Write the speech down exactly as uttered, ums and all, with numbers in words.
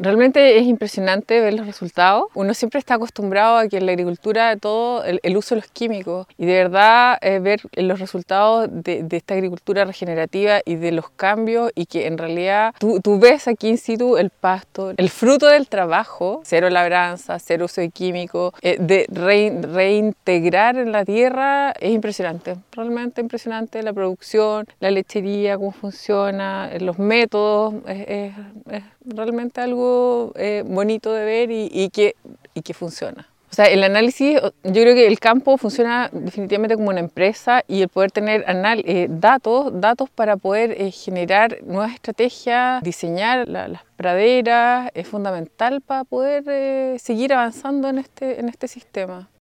Realmente es impresionante ver los resultados. Uno siempre está acostumbrado a que en la agricultura todo el, el uso de los químicos y de verdad eh, ver los resultados de, de esta agricultura regenerativa y de los cambios y que en realidad tú, tú ves aquí in situ el pasto, el fruto del trabajo, cero labranza, cero uso de químicos, eh, de re, reintegrar en la tierra es impresionante, realmente impresionante la producción, la lechería, cómo funciona, los métodos, es, es, es realmente algo Eh, bonito de ver y, y, que, y que funciona. O sea, el análisis, yo creo que el campo funciona definitivamente como una empresa y el poder tener anal eh, datos, datos para poder eh, generar nuevas estrategias, diseñar la, las praderas, es fundamental para poder eh, seguir avanzando en este, en este sistema.